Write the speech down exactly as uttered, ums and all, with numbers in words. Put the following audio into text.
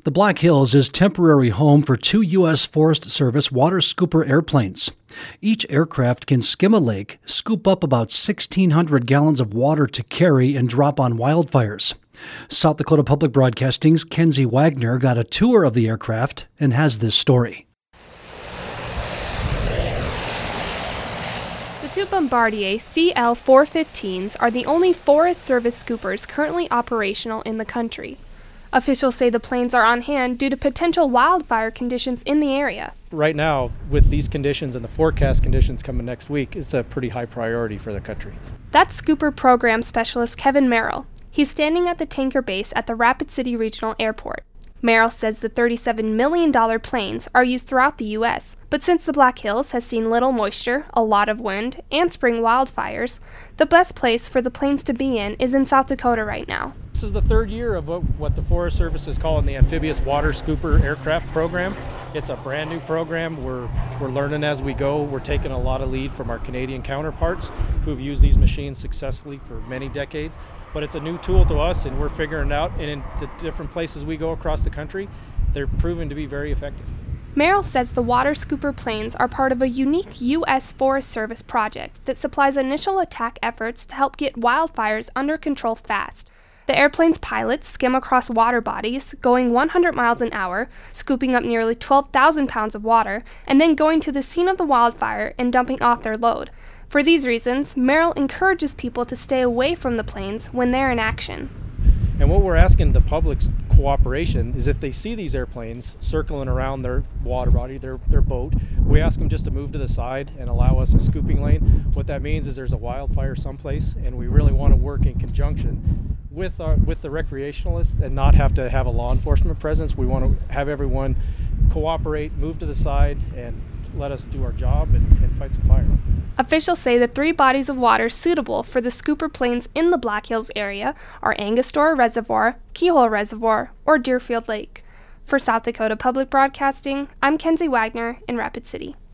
The Black Hills is temporary home for two U S Forest Service water scooper airplanes. Each aircraft can skim a lake, scoop up about sixteen hundred gallons of water to carry and drop on wildfires. South Dakota Public Broadcasting's Kenzie Wagner got a tour of the aircraft and has this story. The two Bombardier C L four fifteens are the only Forest Service scoopers currently operational in the country. Officials say the planes are on hand due to potential wildfire conditions in the area. Right now, with these conditions and the forecast conditions coming next week, it's a pretty high priority for the country. That's Scooper Program Specialist Kevin Merrill. He's standing at the tanker base at the Rapid City Regional Airport. Merrill says the thirty-seven million dollars planes are used throughout the U S, but since the Black Hills has seen little moisture, a lot of wind, and spring wildfires, the best place for the planes to be in is in South Dakota right now. This is the third year of what, what the Forest Service is calling the Amphibious Water Scooper Aircraft Program. It's a brand new program. We're, we're learning as we go. We're taking a lot of lead from our Canadian counterparts who've used these machines successfully for many decades. But it's a new tool to us, and we're figuring it out. And in the different places we go across the country, they're proven to be very effective. Merrill says the water scooper planes are part of a unique U S Forest Service project that supplies initial attack efforts to help get wildfires under control fast. The airplane's pilots skim across water bodies, going one hundred miles an hour, scooping up nearly twelve thousand pounds of water, and then going to the scene of the wildfire and dumping off their load. For these reasons, Merrill encourages people to stay away from the planes when they're in action. And what we're asking the public's cooperation is if they see these airplanes circling around their water body, their, their boat, we ask them just to move to the side and allow us a scooping lane. What that means is there's a wildfire someplace, and we really want to work in conjunction with our, with the recreationalists and not have to have a law enforcement presence. We want to have everyone cooperate, move to the side, and let us do our job and, and fight some fire. Officials say the three bodies of water suitable for the scooper planes in the Black Hills area are Angostura Reservoir, Keyhole Reservoir, or Deerfield Lake. For South Dakota Public Broadcasting, I'm Kenzie Wagner in Rapid City.